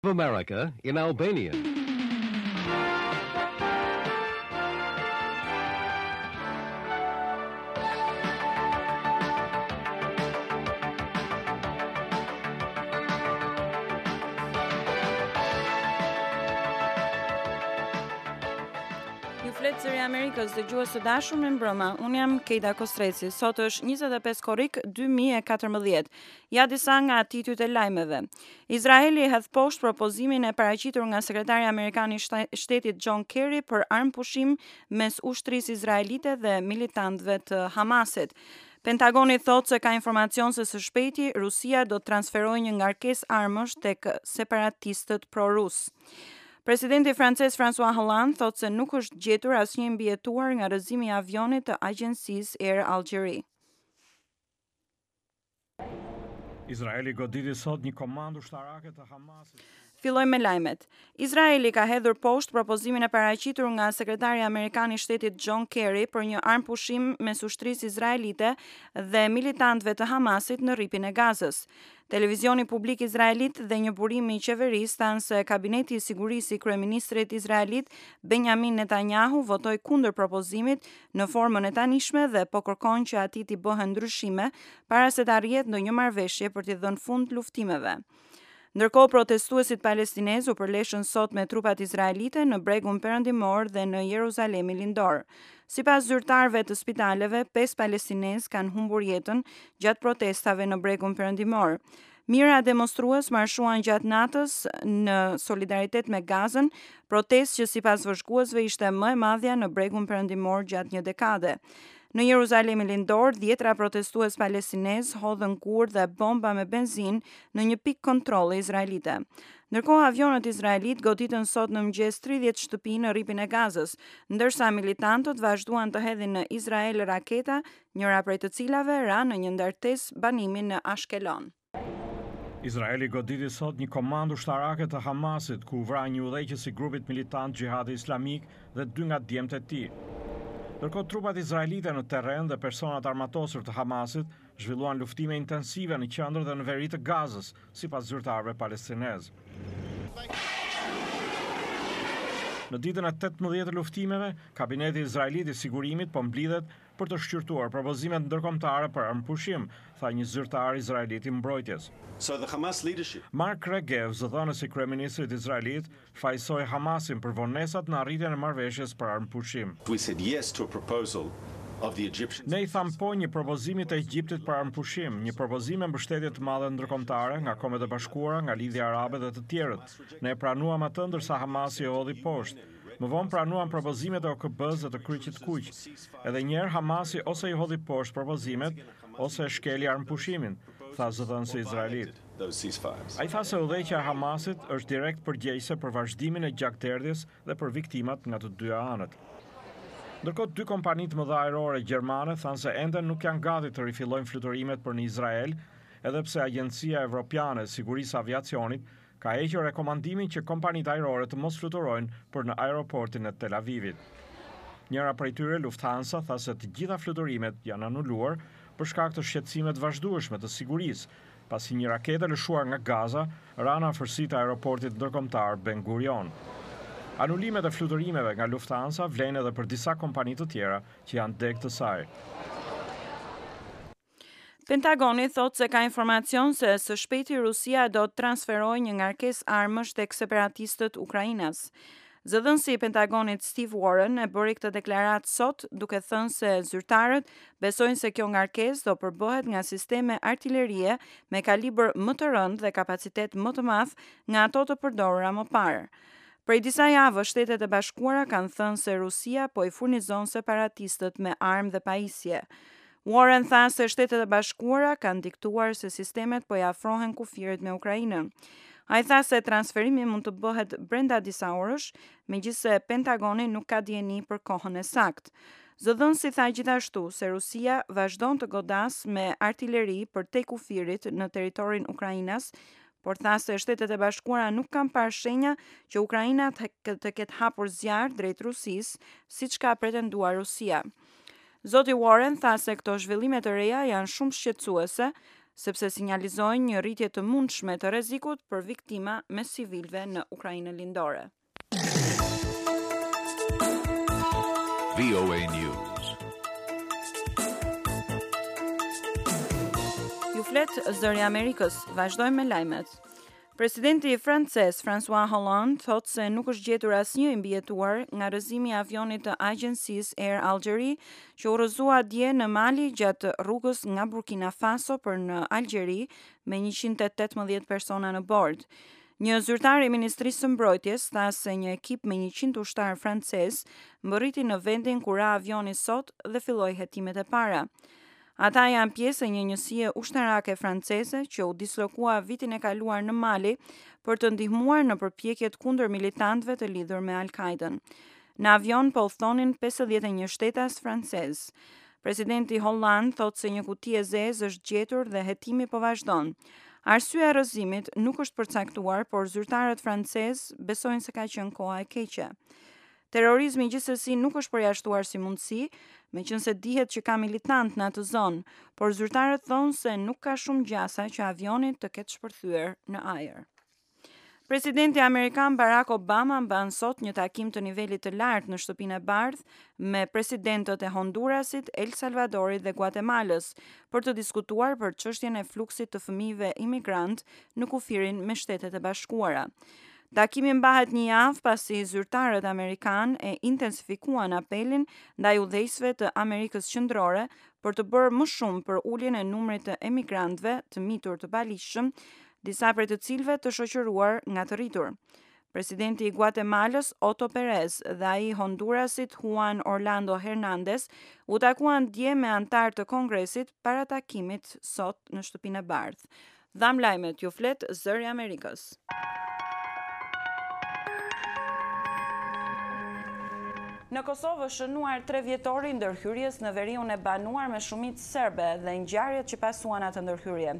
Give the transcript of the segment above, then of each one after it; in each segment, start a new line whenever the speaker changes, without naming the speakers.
of America in Albanian.
Ju flet zëri Amerikës dhe gjuhës së dashur me mbrëma. Unë jam Keida Kostreci. Sot është 25 korrik 2014. Ja disa nga titujt e lajmeve. Izraeli hedh poshtë propozimin e paraqitur nga sekretari amerikan i shtetit John Kerry për armë pushim mes ushtrisë izraelite dhe militantëve të Hamasit. Pentagoni thotë se ka informacion se së shpejti Rusia do të transferojë një ngarkesë armësh tek separatistët pro-rus. Presidenti francez François Hollande thotë se nuk është gjetur asnjë mbijetuar nga rrëzimi i avionit të agjencisë Air Algérie.
Izraeli goditi sot një komandë ushtarake të Hamasit.
Filloj me lajmet. Izraeli ka hedhur poshtë propozimin e paraqitur nga sekretari amerikan i shtetit John Kerry për një armë pushim mes ushtrisë izraelite dhe militantëve të Hamasit në rripin e Gazës. Televizioni publik izraelit dhe një burim i qeverisë thanë se kabineti i sigurisë i kryeministrit izraelit Benjamin Netanyahu votoi kundër propozimit në formën e tanishme dhe po kërkon që atij t'i bëhen ndryshime para se të arrihet ndonjë marrëveshje për t'i dhënë fund luftimeve. Ndërkohë, protestuesit palestinez u përleshën sot me trupat izraelite në bregun perëndimor dhe në Jeruzalemin lindor. Sipas zyrtarëve të spitaleve, 5 palestinez kanë humbur jetën gjatë protestave në bregun perëndimor. Mijëra demonstrues marshuan gjatë natës në solidaritet me Gazën, protestë që sipas vëzhguesve ishte më e madhja në bregun perëndimor gjatë një dekade. Në Jeruzalemin lindor, 10 protestues palestinez hodhën kur dhe bomba me benzinë në një pikë kontrolli izraelite. Ndërkohë, avionët izraelit goditën sot në mëngjes 30 shtëpi në rripin e Gazës, ndërsa militantët vazhduan të hedhin në Izrael raketa, njëra prej të cilave ra në një ndartesë banimi në Ashkelon.
Izraeli goditi sot një komandë ushtarake të Hamasit, ku vra një udhëheqës i grupit militant Gjihadi Islamik dhe 2 nga djemtë e tij. Ndërkohë trupat izraelite në terren dhe personat armatosur të Hamasit zhvilluan luftime intensive në qendër dhe në veri të Gazës, sipas zyrtarëve palestinez. Në ditën e 18 të luftimeve, kabineti izraelit i sigurimit po mblidhet për të shqyrtuar propozimet ndërkombëtare për armëpushim, tha një zyrtar izraelit i mbrojtjes.
So the Hamas leadership
Mark Regev, zëdhënësi i kryeministrit izraelit, fajsoi Hamasin për vonesat në arritjen e marrëveshjes për armëpushim.
we said yes to a proposal of the Egyptians.
Ne I tham po një propozimit të Egjiptit për armëpushim, një propozim me mbështetje të madhe ndërkombëtare nga Kombet e Bashkuara, nga Lidhja Arabe dhe të tjerët. Ne e pranuam atë ndërsa Hamasi e hodhi poshtë. Më vonë pranuam propozimet e OKB-s dhe të Kryqit Kuq. Edhe një herë Hamasi ose I hodhi poshtë propozimet ose e shkeli armëpushimin, tha zëdhënësi izraelit.
Those ceasefires.
Ai tha se udhëheqja e Hamasit është direkt përgjegjëse për vazhdimin e gjakderdhjes dhe për viktimat nga të dyja anët. Ndërkohë, 2 kompani të mëdha ajrore gjermane thanë se ende nuk janë gati të rifillojnë fluturimiet për në Izrael, edhe pse Agjencia Evropiane e Sigurisë së Aviacionit ka hequr rekomandimin që kompanitë ajrore të mos fluturojnë për në aeroportin e Tel Avivit. Njëra prej tyre, Lufthansa, tha se të gjitha fluturimet janë anuluar për shkak të shqetësimeve të vazhdueshme të sigurisë, pasi një raketë lëshuar nga Gaza ra në afërsitë e aeroportit ndërkombëtar Ben Gurion. Anulimet e fluturimeve nga Lufthansa vlen edhe për disa kompani të tjera që janë deg të saj.
Pentagoni thotë se ka informacion se së shpejti Rusia do të transferojë një ngarkesë armësh tek separatistët ukrainas. Zëdhënësi I Pentagonit Steve Warren e bëri këtë deklaratë sot, duke thënë se zyrtarët besojnë se kjo ngarkesë do përbëhet nga sisteme artillerie me kalibër më të rëndë dhe kapacitet më të madh nga ato të përdorura më parë. Prej disa javësh, Shtetet e Bashkuara kanë thënë se Rusia po I furnizon separatistët me armë dhe pajisje. Warren tha se Shtetet e Bashkuara kanë diktuar se sistemet po I afrohen kufirit me Ukrainën. Ai tha se transferimi mund të bëhet brenda disa orësh, megjithse Pentagoni nuk ka dieni për kohën e saktë. Zëdhënësi tha gjithashtu se Rusia vazhdon të godas me artilleri për te kufirit në territorin Ukrainas, por tha se Shtetet e Bashkuara nuk kanë parë shenja që Ukraina të ketë hapur zjarr drejt Rusisë, siç ka pretenduar Rusia. Zoti Warren tha se këto zhvillime të reja janë shumë shqetësuese, sepse sinjalizojnë një rritje të mundshme të rrezikut për viktima me civilëve në Ukrainën lindore.
VOA News.
Ju flet Zëri i Amerikës, vazhdojmë me lajmet. Presidenti francez François Hollande thot se nuk është gjetur asnjë i mbijetuar nga rrëzimi i avionit të agjencisë Air Algérie që udhëzua dje në Mali gjatë rrugës nga Burkina Faso për në Algjeri me 118 persona në bord. Një zyrtar i Ministrisë së Mbrojtjes tha se një ekip me 100 ushtar francez mbërriti në vendin ku ra avioni sot dhe filloi hetimet e para. Ata janë pjesë e një njësie ushtarake franceze që u dislokua vitin e kaluar në Mali për të ndihmuar në përpjekjet kundër militantëve të lidhur me Al-Qaiden. Në avion po udhtonin 51 shtetas francez. Presidenti Hollande thot se një kuti e zezë është gjetur dhe hetimi po vazhdon. Arsyeja e rrëzimit nuk është përcaktuar, por zyrtarët francez besojnë se ka qenë koha e keqe. Terrorizmi gjithsesi nuk është përjashtuar si mundësi, meqense dihet që ka militant në atë zonë, por zyrtarët thonë se nuk ka shumë gjasa që avioni të ketë shpërthyer në ajër. Presidenti Amerikan Barack Obama mban sot një takim të nivelit të lartë në Shtëpinë e Bardhë me presidentët e Hondurasit, El Salvadorit dhe Guatemalës për të diskutuar për çështjen e fluksit të fëmijëve imigrant në kufirin me Shtetet e Bashkuara. Takimi mbahet një javë pasi zyrtarët amerikan e intensifikuan apelin ndaj udhëheqësve të Amerikës Qendrore për të bërë më shumë për uljen e numrit të emigrantëve të mitur të paligjshëm, disa prej të cilëve të shoqëruar nga të rritur. Presidenti i Guatemalës Otto Perez dhe ai i Hondurasit Juan Orlando Hernández u takuan dje me antar të Kongresit para takimit sot në Shtëpinë e Bardhë. Dham lajmet, ju flet Zëri i Amerikës. Në Kosovë është shënuar 3 vjetori ndërhyrjes në veriun e banuar me shumicë serbe dhe ngjarjet që pasuan atë ndërhyrje.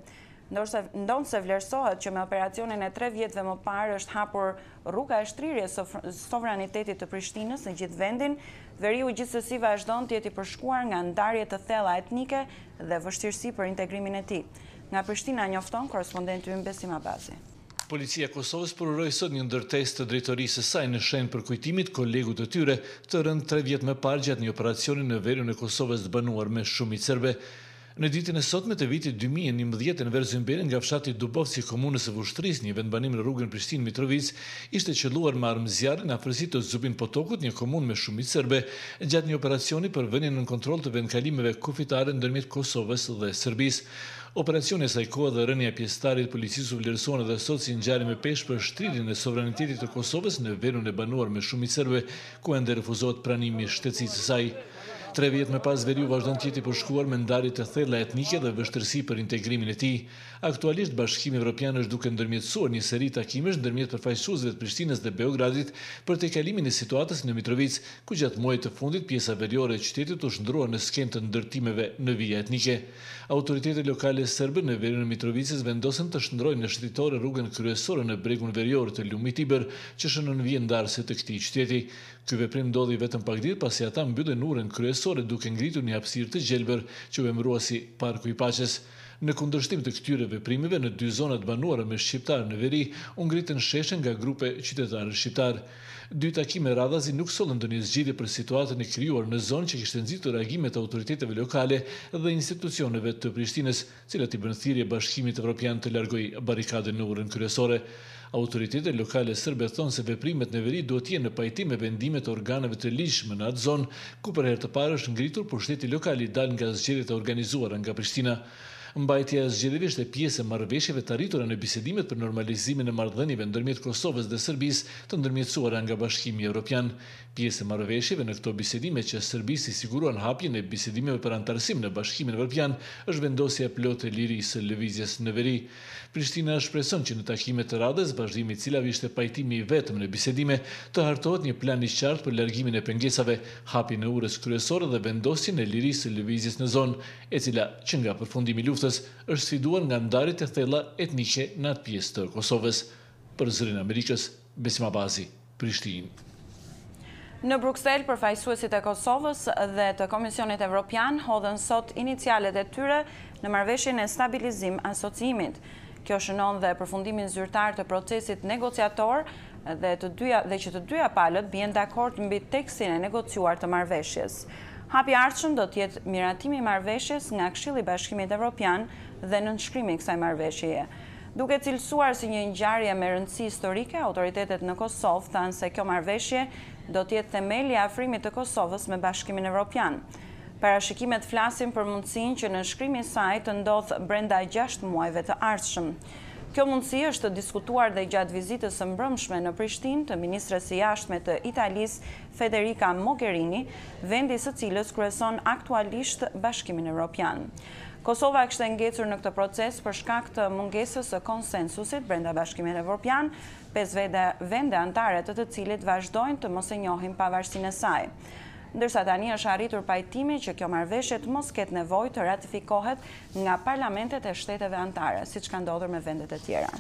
Ndonë se vlerësohet që me operacionin e 3 vjetëve më parë është hapur rruga e shtrirjes sovranitetit të Prishtinës në gjithë vendin, veriu gjithsesi vazhdon të jetë i përshkuar nga ndarje të thella etnike dhe vështirësi për integrimin e tij. Nga Prishtina njofton korrespondenti ynë Besim Abazi.
Policia e Kosovës përuroi sot një ndërtesë të drejtorisë së saj në shenjë për kujtimit kolegut të tyre të rënë 3 vjet më parë gjatë një operacioni në veriun e Kosovës të banuar me shumicë serbe. Në ditën e sotme të vitit 2011 në Verzymberën nga fshati Dubovci i komunës së Vushtrisë, një vendbanim në rrugën Prishtinë-Mitrovic, ishte qelluar me armë zjarri në afërsi të Zubin Potokut, një komunë me shumicë serbe, gjatë një operacioni për vënien në kontroll të vendkalimeve kufitare ndërmjet Kosovës dhe Serbisë. Operacioni saj kohë dhe rënia e pjesëtarit policisë u vlerësuan edhe sot si ngjarje me peshë për shtrirjen e sovranitetit të Kosovës në veriun e banuar me shumicë serbe, ku ende refuzohet pranimi i shtetësisë së saj. 3 vjet më pas veriu vazhdon të jetë i përshkuar me ndarje të thella etnike dhe vështirësi për integrimin e tij. Aktualisht Bashkimi Evropian është duke ndërmjetësuar një seri takimesh ndërmjet përfaqësuesve të Prishtinës dhe Beogradit për tejkalimin e situatës në Mitrovic, ku gjatë muajit të fundit pjesa veriore e qytetit u shndrua në skemë të ndërtimeve në vija etnike. Autoritetet lokale serbe në veriun e Mitrovicës vendosen të shndrojnë në shëtitore rrugën kryesore në bregun verior të lumit Tiber, që shënon vijë ndarëse të këtij qyteti. Ky veprim ndodhi vetëm pak ditë pasi ata mbyllën urën kryesore duke ngritur një hapësirë të gjelbër që u emërua si Parku i Paqes. Në kundërshtim të këtyre veprimeve në 2 zonat banuara me shqiptarë në veri, u ngritën sheshe nga grupe qytetarë shqiptar. 2 takime radhazi nuk sollën ndonjë zgjidhje për situatën e krijuar në zonë që kishte nxitur reagimet e autoriteteve lokale dhe institucioneve të Prishtinës, cilat i bën thirrje Bashkimit Evropian të largojë barikadën në urën kryesore. Autoritetet lokale serbe thonë se veprimet në veri duhet të jenë në pajtim me vendimet e organeve të ligjshme në atë zonë, ku për herë të parë është ngritur pushteti lokal i dalë nga zgjedhjet e organizuara nga Prishtina. Mbajtja e zgjedhjeve ishte pjesë e marrëveshjeve të arritura në bisedimet për normalizimin e marrëdhënieve ndërmjet Kosovës dhe Serbisë të ndërmjetësuara nga Bashkimi Evropian. Pjesë e marrëveshjeve në këto bisedime që Serbisë i siguruan hapjen e bisedimeve për antarësim në Bashkimin Evropian është vendosja e plotë e lirisë së lëvizjes në veri. Prishtina shpreson që në takimet të radhës, vazhdimi i cilave ishte pajtimi i vetëm në bisedime, të hartohet një plan i qartë për largimin e pengesave, hapjen e urës kryesore dhe vendosjen e lirisë së lëvizjes në zonë, e cila që nga përfundimi i luftës është sfiduar nga ndarjet e thella etnike në atë pjesë të Kosovës. Për Zërin e Amerikës, Besim Abazi, Prishtinë.
Në Bruksel, përfaqësuesit e Kosovës dhe të Komisionit Evropian hodhën sot inicialet e tyre në marrëveshjen e stabilizim asociimit. Kjo shënon dhe përfundimin zyrtar të procesit negociator dhe që të dyja palët bien dakord mbi tekstin e negociuar të marrëveshjes. Hapi i ardhshëm do të jetë miratimi i marrëveshjes nga Këshilli i Bashkimit Evropian dhe nënshkrimi i kësaj marrëveshjeje. Duke cilësuar si një ngjarje me rëndësi historike, autoritetet në Kosovë thanë se kjo marrëveshje do të jetë themeli i afrimit të Kosovës me Bashkimin Evropian. Parashikimet flasin për mundësinë që nënshkrimi i saj të ndodhë brenda 6 muajve të ardhshëm. Kjo mundësi është diskutuar dhe gjatë vizitës së mbrëmshme në Prishtinë të ministres së jashtme të Italisë Federica Mogherini, vendi së cilës kryeson aktualisht Bashkimin Evropian. Kosova kishte ngecur në këtë proces për shkak të mungesës së konsensusit brenda Bashkimit Evropian, 5 vende anëtare të cilit vazhdojnë të mos e njohin pavarësinë e saj. Ndërsa tani është arritur pajtimi që kjo marrëveshje të mos ketë nevojë të ratifikohet nga parlamentet e shteteve anëtare, siç ka ndodhur me vendet e tjera.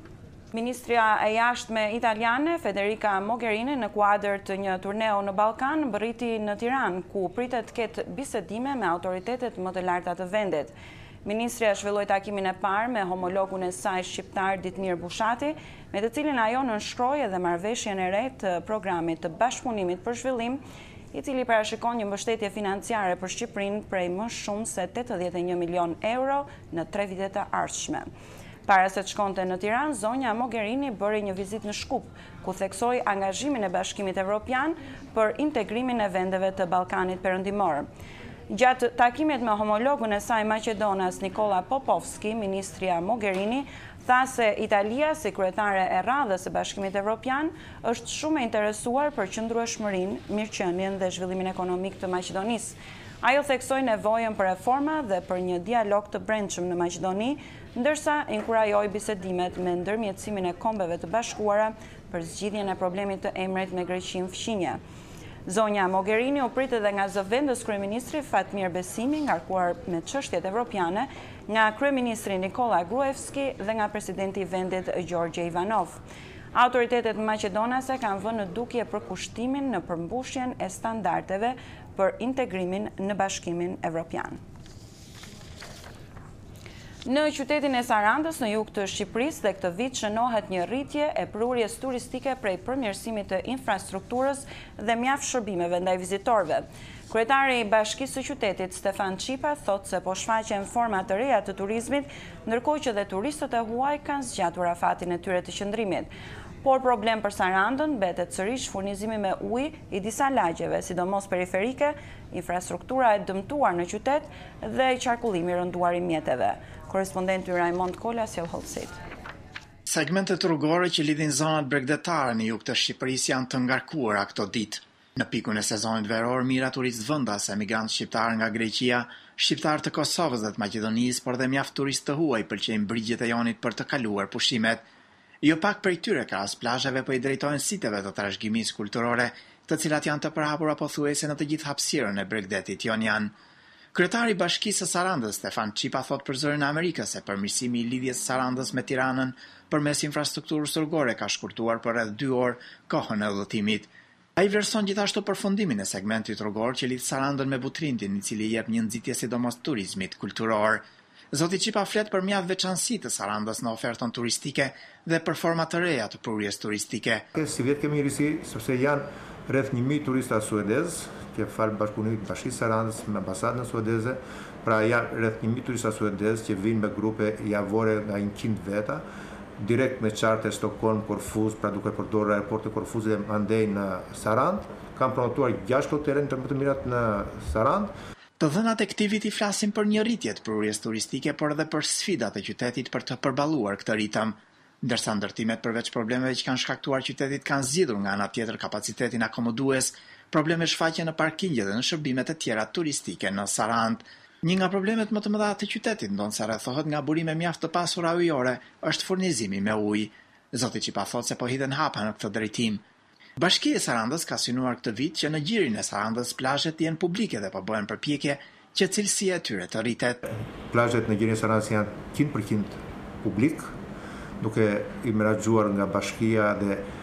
Ministria e jashtme italiane Federica Mogherini në kuadër të një turneu në Ballkan bërriti në Tiranë, ku pritet të ketë bisedime me autoritetet më të larta të vendit. Ministria zhvilloi takimin e parë me homologun e saj shqiptar Ditmir Bushati, me të cilin ajo nënshkroi edhe marrëveshjen e re të programit të bashkëpunimit për zhvillim, i cili parashikon një mbështetje financiare për Shqipërinë prej më shumë se 81 milion euro në 3 vitet e ardhshme. Para se të shkonte në Tiranë, zonja Mogherini bëri një vizitë në Shkup, ku theksoi angazhimin e Bashkimit Evropian për integrimin e vendeve të Ballkanit Perëndimor. Gjatë takimit me homologun e saj Maqedonas Nikola Popovski, ministria Mogherini tha se Italia, si kryetare e radhës së Bashkimit Evropian, është shumë e interesuar për qëndrueshmërinë, mirëqenien dhe zhvillimin ekonomik të Maqedonisë. Ajo theksoi nevojën për reforma dhe për një dialog të brendshëm në Maqedoni, ndërsa inkurajoi bisedimet me ndërmjetësimin e Kombeve të Bashkuara për zgjidhjen e problemit të emrit me Greqinë fqinje. Zonja Mogherini u prit edhe nga zëvendës kryeministri Fatmir Besimi, ngarkuar me çështjet evropiane, nga kryeministri Nikola Gruevski dhe nga presidenti i vendit Gjorgje Ivanov. Autoritetet maqedonase kanë vënë në dukje përkushtimin në përmbushjen e standardeve për integrimin në Bashkimin Evropian. Në qytetin e Sarandës në jug të Shqipërisë dhe këtë vit shënohet një rritje e prurjes turistike prej përmirësimit të infrastrukturës dhe mjaft shërbimeve ndaj vizitorëve. Kryetari i Bashkisë së qytetit Stefan Qipa thotë se po shfaqen forma të reja të turizmit, ndërkohë që dhe turistët e huaj kanë zgjatur afatin e tyre të qëndrimit. Por problem për Sarandën mbetet sërish furnizimi me ujë i disa lagjeve, sidomos periferike, infrastruktura e dëmtuar në qytet dhe qarkullimi i rënduar i mjeteve. Korrespondenti Raimond Kola sjell hollësit.
Segmentet rrugore që lidhin zonat bregdetare në jug të Shqipërisë janë të ngarkuara këto ditë. Në pikun e sezonit veror, mira turistë vendas, emigrantë shqiptarë nga Greqia, shqiptarë të Kosovës dhe të Maqedonisë, por dhe mjaft turistë të huaj pëlqejnë brigjet e jonit për të kaluar pushimet. Jo pak prej tyre krahas plazheve po i drejtojnë siteve të trashëgimisë kulturore, të cilat janë të përhapura pothuajse në të gjithë hapësirën e Bregdetit jonian. Kryetari i Bashkisë së Sarandës Stefan Qipa thot për zërin e Amerikës se përmirësimi i lidhjes së Sarandës me Tiranën përmes infrastrukturës rrugore ka shkurtuar për rreth 2 orë kohën e udhëtimit. Ai vlerëson gjithashtu përfundimin e segmentit rrugor që lidh Sarandën me Butrindin, i cili jep një nxitje sidomos turizmit kulturor. Zoti Qipa flet për mjaft veçanësi të Sarandës në ofertën turistike dhe për forma të reja të prurjes turistike.
Si vjet kemi risi sepse janë rreth 1000 turista suedez, që falë bashkëpunimit të Bashkisë Sarandës me ambasadën suedeze, pra janë rreth 1000 turista suedez që vinë me grupe javore nga 100 veta, direkt me charter Stockholm, Korfuz, pra duke përdorur aeroportin Korfuz dhe mandej në Sarandë. Kam promotuar 6 hotele të më të mirat në Sarandë.
Të dhënat e këtij viti flasin për një rritje të prurjes turistike, por edhe për sfidat e qytetit për të përballuar këtë ritëm. Ndërsa ndërtimet përveç problemeve që kanë shkaktuar qytetit kanë zgjidhur nga ana tjetër kapacitetin akomodues, probleme shfaqen në parkingje dhe në shërbimet e tjera turistike në Sarandë. Një nga problemet më të mëdha të qytetit, ndonse rrethohet nga burime mjaft të pasura ujore, është furnizimi me ujë. Zoti Qipa thotë se po hidhen hapa në këtë drejtim. Bashkia e Sarandës ka synuar këtë vit që në gjirin e Sarandës plazhet jenë publike dhe po bëhen përpjekje që cilësia e tyre të rritet.
Plazhet në gjirin e Sarandës janë 100% publik, duke i menaxhuar nga bashkia dhe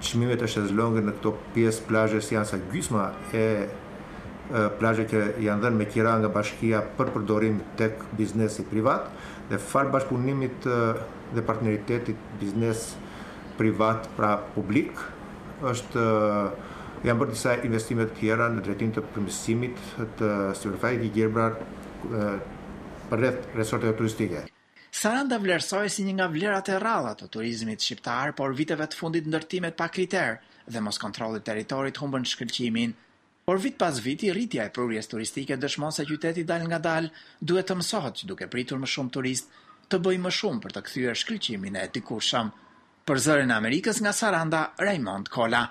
çmimet e shezlongëve në këto pjesë plazhesh janë sa gjysma e plazhe që janë dhënë me qira nga bashkia për përdorim tek biznesi privat dhe fal bashkëpunimit dhe partneritetit biznes privat pra publik është janë bërë disa investime të tjera në drejtim të përmirësimit të sipërfaqit i gjelbrar përreth resorteve turistike.
Saranda vlerësoi si një nga vlerat e rralla të turizmit shqiptar, por viteve të fundit ndërtimet pa kriter dhe mos kontrolli i territorit humbën shkëlqimin. Por vit pas viti, rritja e prurjes turistike dëshmon se qyteti dal nga dal duhet të mësohet që duke pritur më shumë turist të bëjë më shumë për të kthyer shkëlqimin e dikurshëm. Për Zërin e Amerikës nga Saranda, Raymond Kola.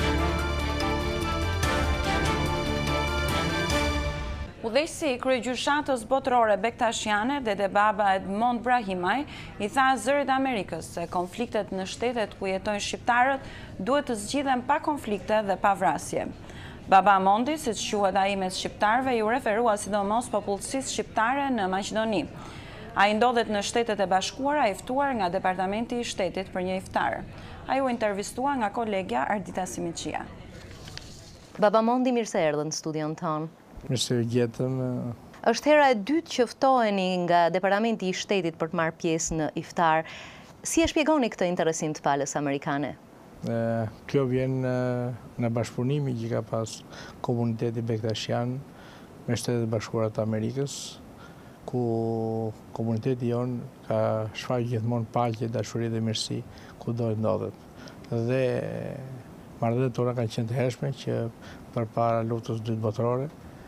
Udhëheqësi i kryegjyshatës botërore Bektashiane, Dede Baba Edmond Brahimaj, i tha Zërit të Amerikës se konfliktet në shtetet ku jetojnë shqiptarët duhet të zgjidhen pa konflikte dhe pa vrasje. Baba Mondi, siç quhet ai mes shqiptarëve, ju referua sidomos popullsisë shqiptare në Maqedoni. Ai ndodhet në Shtetet e Bashkuara, i ftuar nga Departamenti i Shtetit për një iftar. Ai u intervistua nga kolegja Ardita Simiçia.
Baba Mondi, mirë se erdhën në studion tonë.
Mirë se gjetëm.
Është hera e dytë që ftoheni nga Departamenti i Shtetit për të marrë pjesë në iftar. Si e shpjegoni këtë interesim të palës amerikane?
Kjo vjen në bashkëpunimi që ka pas komuniteti Bektashian me Shtetet Bashkuara të Amerikës, ku komuniteti jon ka shfaqur gjithmonë paqe, dashuri dhe mirësi kudo ndodhet. Dhe marrëdhëniet tona kanë qenë të hershme që përpara luftës së dytë botërore,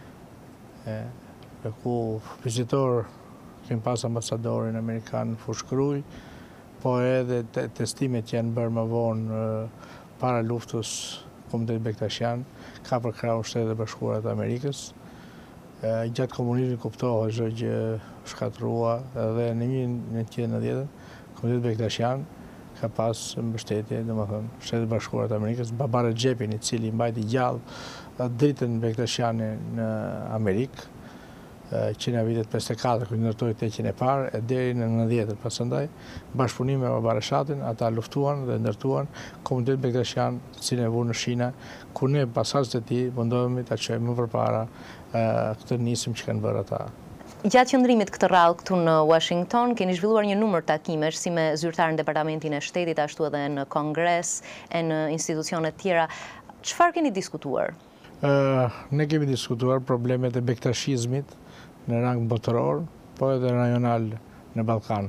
ku vizitor kemi pas ambasadorin amerikan Fushkruj, po edhe testimet që janë bërë më vonë para luftës Komuniteti Bektashian ka përkrahur Shtetet e Bashkuara të Amerikës. Gjatë komunizmit kuptohet çdo gjë shkatrua dhe në 1990 Komuniteti Bektashian ka pas mbështetje, domethënë Shtetet e Bashkuara të Amerikës, Baba Recepin, i cili mbajti gjallë dritën Bektashiane në Amerikë, që në vitet 54 kërë ndërtoj të eqin e parë, e deri në 90-ën pasëndaj, bashkëpunim me Baba Reshatin, ata luftuan dhe ndërtuan Komunitetin Bektashian, cilën e vu në Shina, ku ne pasazhet e tij mundohemi ta çojmë më përpara këtë nisim që kanë bërë ata.
Gjatë qëndrimit këtë radhë këtu në Washington, keni zhvilluar një numër takimesh si me zyrtarë në Departamentin e Shtetit, ashtu edhe në Kongres e në institucione të tjera. Çfarë keni diskutuar?
Ne kemi diskutuar problemet e bektashizmit në rang botëror, po edhe rajonal në Ballkan,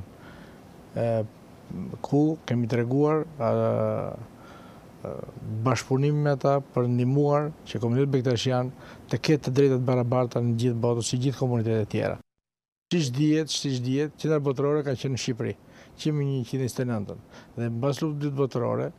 ku kemi treguar bashkëpunim me ata për ndihmuar që komuniteti Bektashian të ketë të drejtat barabarta në gjithë botën, si gjithë komunitetet tjera. Siç dihet, qendra botërore ka qenë në Shqipëri, që në 1929, dhe mbas luftës dytë botërore,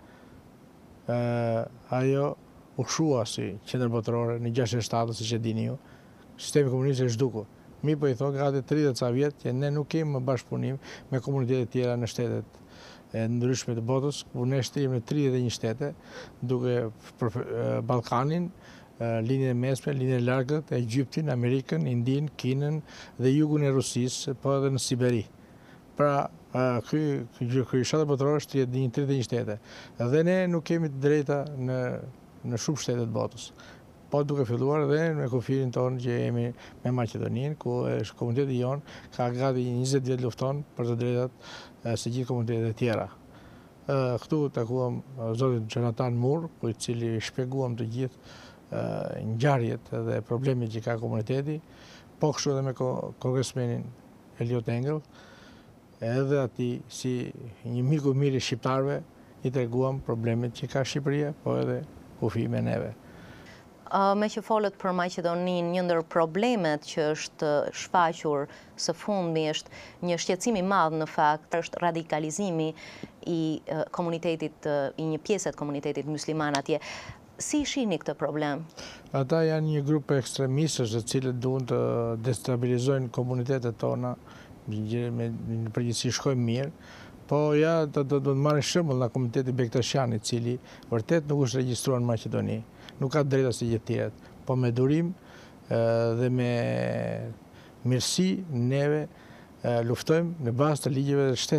ajo u kshua si qendër botërore në 67, siç e dini ju, sistemi komunist e zhduku. Mi po i thonë gati 30 ca vjet që ne nuk kemi më bashkëpunim me komunitetet tjera në shtetet e ndryshme të botës, ku ne shtrim në 31 shtete, duke për Ballkanin, linjën e mesme, linjën e largët, Egjiptin, Amerikën, Indin, Kinën dhe jugun e Rusisë, po edhe në Siberi. Pra, kryeshata botërore është 31 shtete. Dhe ne nuk kemi të drejta në shumë shtete të botës. Po duke filluar edhe me kufirin tonë që jemi me Maqedoninë, ku komuniteti jonë ka gati 20 vjet lufton për të drejtat se gjithë komunitetet e tjera. Këtu takuam zotin Jonathan Moore, i cili shpjeguam të gjithë ngjarjet dhe problemet që ka komuniteti, po kështu edhe me kongresmenin Elliot Engel, edhe ati si një miku mirë i shqiptarëve i treguam problemet që ka Shqipëria, po edhe kufi me neve.
Me që folët për Maqedoninë, një ndër problemet që është shfaqur së fundmi është një shqetësim i madh në fakt, është radikalizimi i komunitetit, i një pjesë të komunitetit musliman atje. Si shihni këtë problem?
Ata janë një grup ekstremistësh të cilët duan të destabilizojnë komunitetet tona, me përgjithësi shkojmë mirë, po ja do të marrin shembull nga komuniteti Bektashian, i cili vërtet nuk është regjistruar në Maqedoni. Nuk ka drejta si gjithë tjerët, po me durim dhe me mirësi neve luftojmë në bazë të ligjeve dhe shteteve.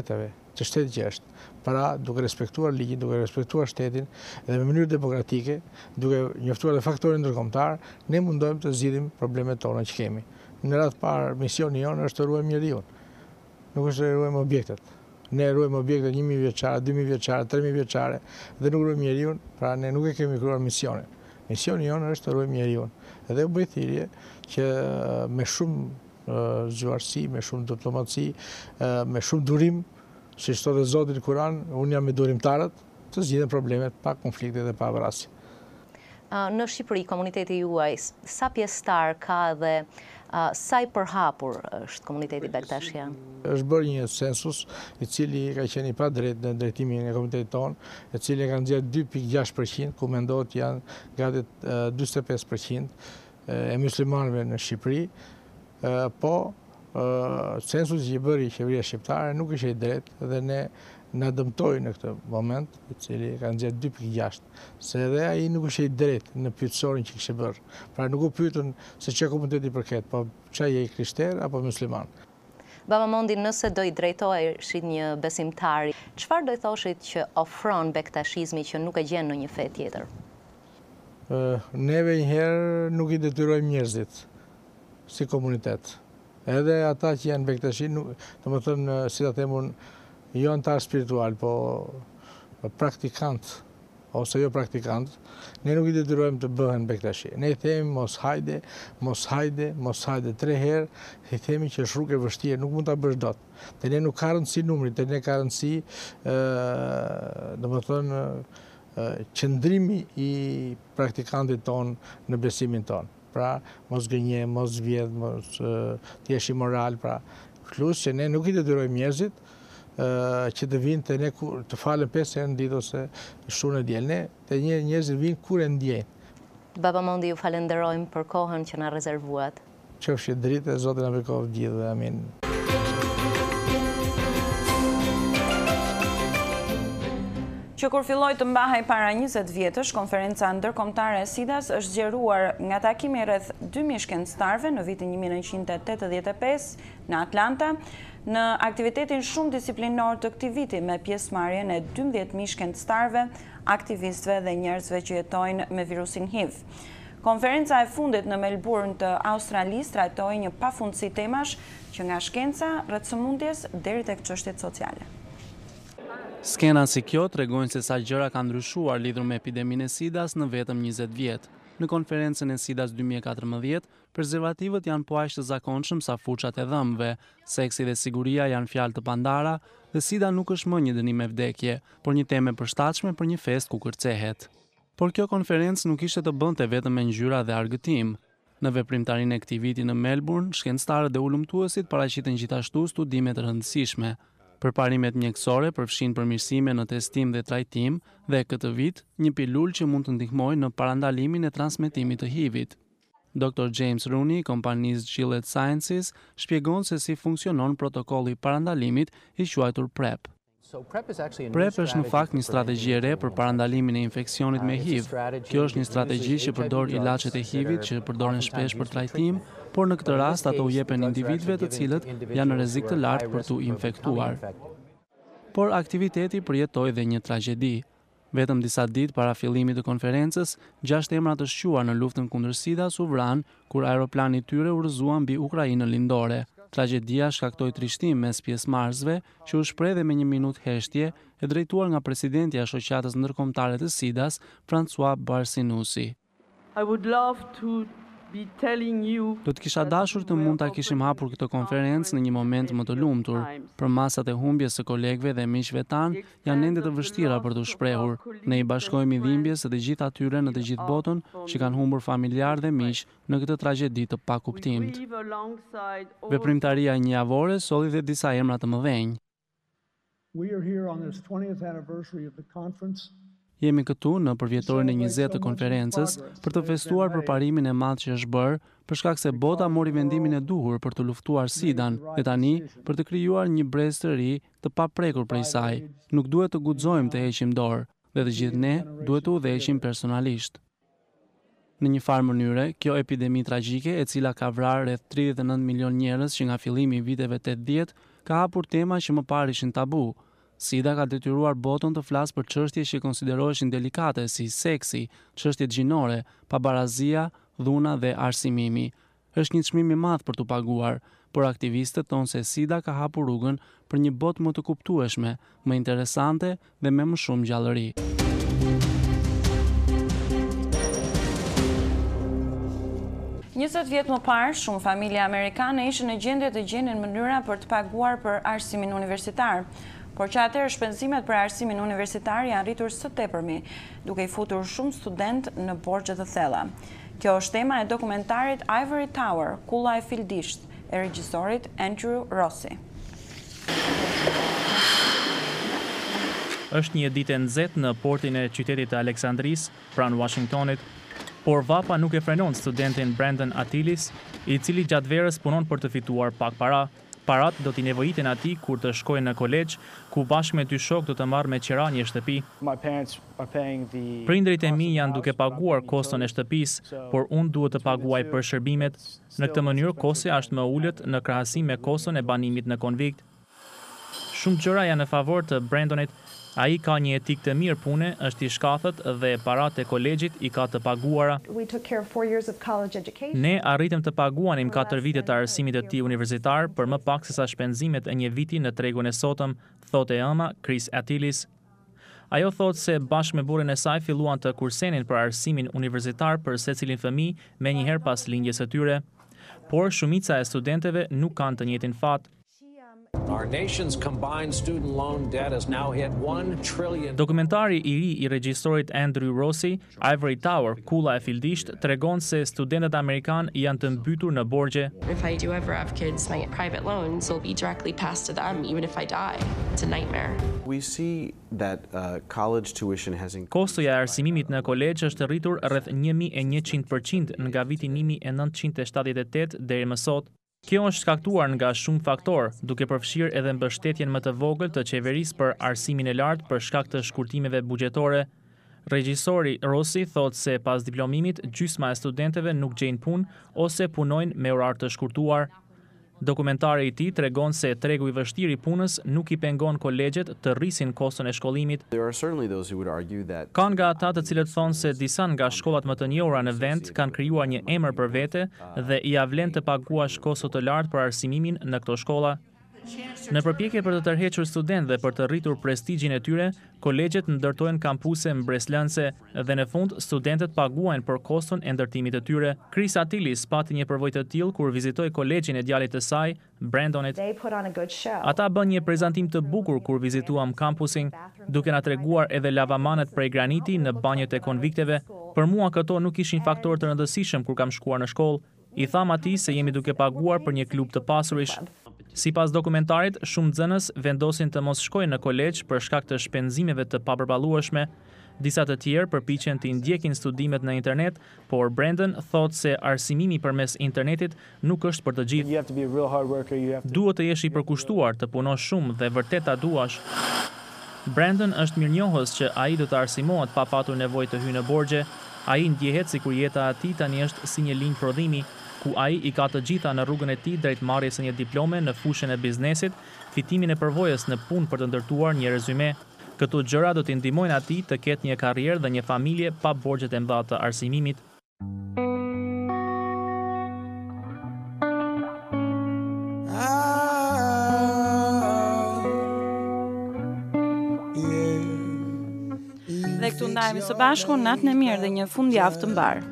të shtetit që është. Pra, duke respektuar ligjin, duke respektuar shtetin dhe me mënyrë demokratike, duke njoftuar dhe faktorin ndërkombëtar, ne mundohem të zgjidhim problemet tona që kemi. Në radhë parë, misioni jonë është të ruajmë njeriun, nuk është të ruajmë objektet. Ne ruajmë objektet 1000 vjeçare, 2000 vjeçare, 3000 vjeçare dhe nuk ruajmë njeriun, pra ne nuk e kemi krijuar misionin. Misioni jonë është të ruajmë njeriun. Edhe u bë thirrje që me shumë zgjuarsi, me shumë diplomaci, me shumë durim, si thotë Zoti në Kur'an, unë jam me durimtarët, të zgjidhen problemet pa konflikte dhe pa vrasje.
Në Shqipëri, komuniteti juaj, sa pjesëtar ka dhe sa i përhapur është komuniteti bektashian?
Është bërë një census i cili ka qenë i padrejtë në drejtimin e komunitetit tonë, i cili ka nxjerrë 2.6%, ku mendohet janë gati 45% e muslimanëve në Shqipëri, po censusi që i bëri qeveria shqiptare nuk ishte i drejtë dhe ne na dëmtoi në këtë moment, i cili ka nxjerrë 2.6, se edhe ai nuk ishte i drejtë në pyetësorin që kishte bërë. Pra nuk u pyetën se çka komuniteti përket, po çka je i krishter apo musliman.
Baba Mondi, nëse do i drejtoheshit një besimtari, çfarë do i thoshit që ofron bektashizmi që nuk e gjen në një fe tjetër?
Neve njëherë nuk i detyrojmë njerëzit si komunitet. Edhe ata që janë bektashi, të më thënë, si ta them unë, jo antar spiritual, po praktikant, ose jo praktikant, ne nuk i detyrojmë të bëhen bektashi. Ne i themi mos hajde, mos hajde, mos hajde 3 herë, i themi që është rrugë e vështirë, nuk mund ta bësh dot. Te ne nuk ka rëndësi numri, te ne ka rëndësi, domethënë, qëndrimi i praktikantit ton në besimin ton. Pra, mos gënje, mos vjedh, mos t'jesh imoral, pra, plus që ne nuk i detyrojmë njerëzit që të vinë të ne të falen 5 herë në ditë ose shtunë e diel. Ne të njerëzit vinë kur e ndjejnë.
Baba Mondi, ju falenderojmë për kohën që na rezervuat.
Qofshi dritë, Zoti na bekoft gjithë, amin.
Që kur filloi të mbahej para 20 vjetësh, konferenca ndërkombëtare e SIDA-s është zgjeruar nga takimi rreth 2000 shkencëtarëve në vitin 1985 në Atlanta, në aktivitetin shumë disiplinor të këtij viti me pjesëmarrjen e 12000 shkencëtarëve, aktivistëve dhe njerëzve që jetojnë me virusin HIV. Konferenca e fundit në Melbourne të Australisë trajtoi një pafundësi temash që nga shkenca rreth sëmundjes deri tek çështjet sociale.
Skena si kjo tregojnë se sa gjëra kanë ndryshuar lidhur me epideminë e SIDA-s në vetëm 20 vjet. Në konferencën e SIDA-s 2014, prezervativët janë po aq të zakonshëm sa fuçat e dhëmbëve, seksi dhe siguria janë fjalë të pandara dhe SIDA nuk është më një dënim me vdekje, por një temë e përshtatshme për një fest ku kërcehet. Por kjo konferencë nuk ishte të bënte vetëm me ngjyra dhe argëtim. Në veprimtarinë e këtij viti në Melbourne, shkencëtarët dhe ulëmtuesit paraqiten gjithashtu studime të rëndësishme. Përparimet mjekësore përfshin përmirësime në testim dhe trajtim dhe këtë vit një pilulë që mund të ndihmojë në parandalimin e transmetimit të HIV-it. Dr. James Rooney, kompanisë Gilead Sciences, shpjegon se si funksionon protokolli i parandalimit i quajtur PrEP. PrEP është në fakt një strategji e re për parandalimin e infeksionit me HIV. Kjo është një strategji që përdor ilaçet e HIV-it që përdoren shpesh për trajtim, por në këtë rast ato u jepen individëve të cilët janë në rrezik të lartë për t'u infektuar. Por aktiviteti përjetoi dhe një tragjedi. Vetëm disa ditë para fillimit të konferencës, 6 emra të shquar në luftën kundër SIDA-s u vranë kur aeroplani i tyre u rrëzua mbi Ukrainën lindore. Tragjedia shkaktoi trishtim mes pjesëmarrësve që u shpreh dhe me 1 minutë heshtje e drejtuar nga presidenti i Shoqatës Ndërkombëtare të SIDA-s, François Barsinusi. Do të kisha dashur të mund ta kishim hapur këtë konferencë në një moment më të lumtur, për masat e humbjes së kolegëve dhe miqve tanë janë ende të vështira për të shprehur. Ne i bashkojmë dhimbjes së të gjithë atyre në të gjithë botën që kanë humbur familjar dhe miq në këtë tragjedi të pakuptimt. Veprimtaria e një javore solli dhe disa emra të mëdhenj. Jemi këtu në përvjetorin e 20 të konferencës për të festuar përparimin e madh që është bërë për shkak se bota mori vendimin e duhur për të luftuar SIDA-n dhe tani për të krijuar një brez të ri të paprekur prej saj. Nuk duhet të guxojmë të heqim dorë dhe të gjithë ne duhet të udhëheqim personalisht. Në një farë mënyre, kjo epidemi tragjike e cila ka vrarë rreth 39 milion njerëz që nga fillimi i viteve 80 ka hapur tema që më parë ishin tabu. SIDA ka detyruar botën të flasë për çështje që konsideroheshin delikate si seksi, çështjet gjinore, pabarazia, dhuna dhe arsimimi. Është një çmim i madh për t'u paguar, por aktivistët thonë se SIDA ka hapur rrugën për një botë më të kuptueshme, më interesante dhe me më shumë gjallëri.
20 vjet më parë, shumë familje amerikane ishin në gjendje të gjenin mënyra për të paguar për arsimin universitar. Por që atëherë shpenzimet për arsimin universitar janë rritur së tepërmi, duke i futur shumë student në borxhe të thella. Kjo është tema e dokumentarit Ivory Tower, Kulla e Fildisht, e regjisorit Andrew Rossi.
Është një ditë e nxehtë në portin e qytetit të Aleksandrisë, pranë Washingtonit, por vapa nuk e frenon studentin Brandon Atilis, i cili gjatë verës punon për të fituar pak para. Parat do t'i nevojiten atij kur të shkojë në kolegj, ku bashkë me dy shok do të marrë me qira një shtëpi. Prindrit e mi janë duke paguar koston e shtëpisë, por unë duhet të paguaj për shërbimet. Në këtë mënyrë kostja është më ulët në krahasim me koston e banimit në konvikt. Shumë gjëra janë në favor të Brandonit. Ai ka një etik të mirë pune, është i shkathët dhe paratë e kolegjit i ka të paguara. Ne arritëm të paguanim 4 vite të arsimit të tij universitar për më pak se sa shpenzimet e një viti në tregun e sotëm, thotë e ëma Chris Atilis. Ajo thotë se bashkë me burrin e saj filluan të kursenin për arsimin universitar për secilin fëmijë me njëherë pas lindjes së tyre, por shumica e studentëve nuk kanë të njëjtin fat.
Our nation's combined student loan debt has now hit $1 trillion.
Dokumentari i ri i regjisorit Andrew Rossi, Ivory Tower, Kulla e Fildisht, tregon se studentët amerikan janë të mbytur në borxhe.
If I do ever have kids, my private loans will be directly passed to them even if I die. It's a nightmare.
We see that college tuition has increased.
Kostoja e arsimimit në kolegj është rritur rreth 1100% nga viti 1978 deri më sot. Kjo është shkaktuar nga shumë faktorë, duke përfshirë edhe mbështetjen më të vogël të qeverisë për arsimin e lartë për shkak të shkurtimeve buxhetore. Regjisori Rossi thotë se pas diplomimit, gjysma e studentëve nuk gjejnë punë ose punojnë me orar të shkurtuar. Dokumentari i tij tregon se tregu i vështirë i punës nuk i pengon kolegjet të rrisin koston e shkollimit. Ka nga ata të cilët thonë se disa nga shkollat më të njohura në vend kanë krijuar një emër për vete dhe ia vlen të paguash kosto të lartë për arsimimin në këto shkolla. Në përpjekje për të tërhequr studentë dhe për të rritur prestigjin e tyre, kolegjet ndërtojnë kampuse mbreslënse dhe në fund studentët paguajnë për koston e ndërtimit të tyre. Chris Atilis pati një përvojë të tillë kur vizitoi kolegjin e djalit të saj, Brandonit. Ata bën një prezantim të bukur kur vizituam kampusin, duke na treguar edhe lavamanet prej graniti në banjët e konvikteve. Për mua këto nuk ishin faktor të rëndësishëm kur kam shkuar në shkollë. I tham atij se jemi duke paguar për një klub të pasurish. Sipas dokumentarit, shumë nxënës vendosin të mos shkojnë në kolegj për shkak të shpenzimeve të papërballueshme. Disa të tjerë përpiqen të ndjekin studimet në internet, por Brandon thotë se arsimimi përmes internetit nuk është për të gjithë. Duhet të jesh i përkushtuar, të punosh shumë dhe vërtet ta duash. Brandon është mirënjohës që ai do të arsimohet pa patur nevojë të hyjë në borxhe. Ai ndjehet sikur jeta e tij tani është si një linjë prodhimi, ku ai i ka të gjitha në rrugën e tij drejt marrjes së një diplome në fushën e biznesit, fitimin e përvojës në punë për të ndërtuar një rezume. Këto gjëra do t'i ndihmojnë atij të ketë një karrierë dhe një familje pa borxhet e mëdha të arsimimit.
Dhe këtu ndajemi së bashku, natën e mirë dhe një fundjavë të mbar.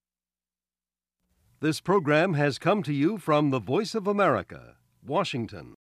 This program has come to you from the Voice of America, Washington.